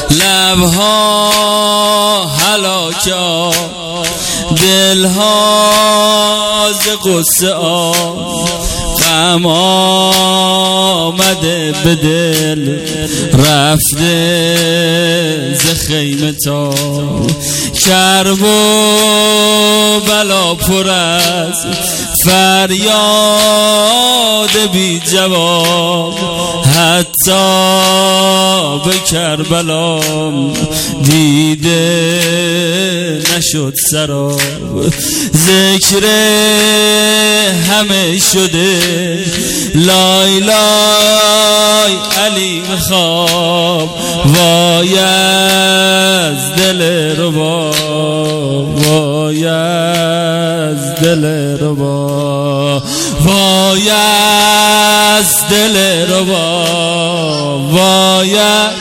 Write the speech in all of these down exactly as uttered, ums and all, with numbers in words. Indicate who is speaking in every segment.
Speaker 1: لبها هلاکا دلها ز قصه غم آمده به دل رفته ز خیمه تا کرب و بلا پر از فریاد بی جواب حتی به کربلا دیده نشد سراب ذکر همه شده لای لای علی خواب وای از دل رباب وای از دل رباب وای از دل رباب وای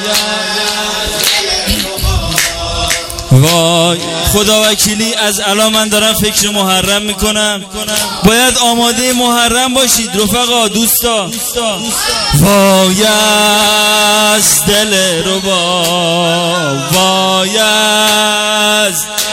Speaker 1: وای خدا وکیلی از الان من دارم فکر محرم میکنم، باید آماده محرم باشید رفقا دوستا. وای از دل رباب وای از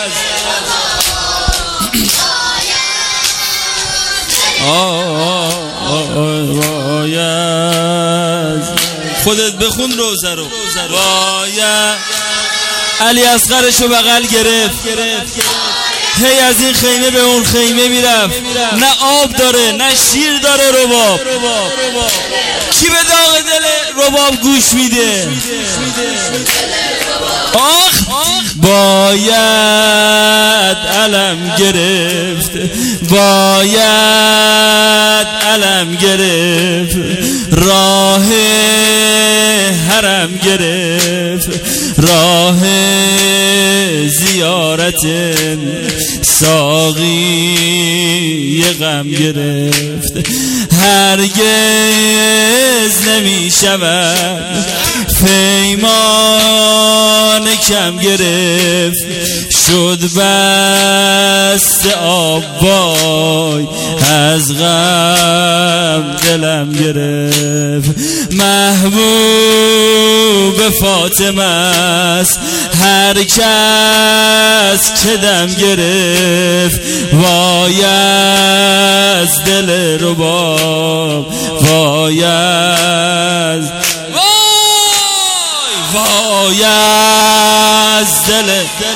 Speaker 1: وای از خودت بخون روزه رو. وای علی اصغرشو بغل گرفت هی از این خیمه به اون خیمه میرفت، نه آب داره نه شیر داره رباب. کی به داغ دل رباب گوش میده؟ آخ باید علم گرفت باید علم گرفت راه حرم گرفت راه زیارت ساقی غم گرفت هرگز نمی شود پیمان کم گرفت شد بست آب وای از غم دلم گرفت محبوب فاطمه است هر کس که دم گرفت وای از دل رباب وای از وای از دل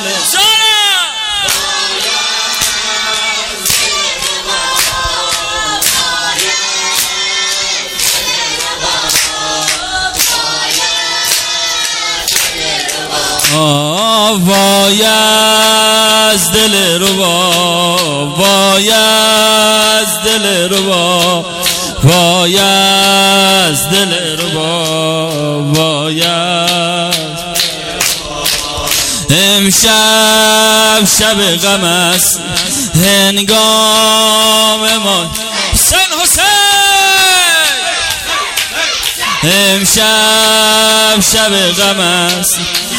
Speaker 1: وای از دل رباب وای از دل رباب وای از دل رباب وای امشب شب غم است هنگام ما حسین حسین امشب شب غم است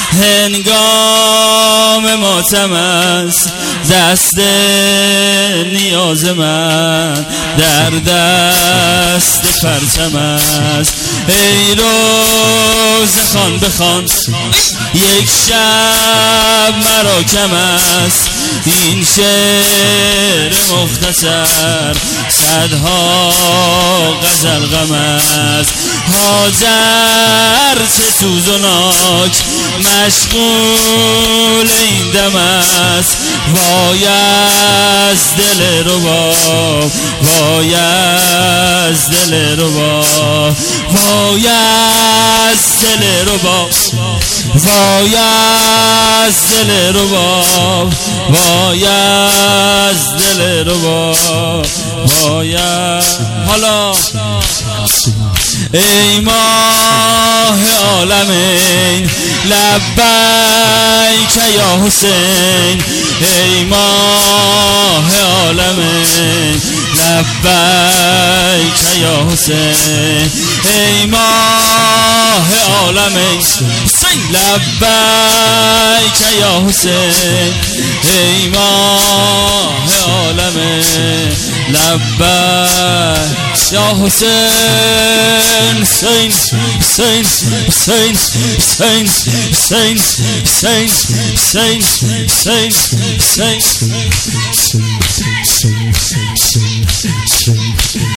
Speaker 1: هنگام ماتم است دست نیاز من در دست پرچم است ای روز خان بخوان یک شب مرا کم است این شعر مختصر صدها غزل غم است هاجر چه سوز و ناک مشغول این دم است وای از دل رباب وای از دل رباب وای از دل رباب وای از دل رباب وای از دل رباب وای حالا ای ماه عالمین لبیک یا حسین ای ماه عالمین لبیک یا حسین ای ماه عالمین لبیک یا حسین ای ماه عالمین لبیک یا حسین حسین حسین حسین حسین حسین حسین حسین حسین حسین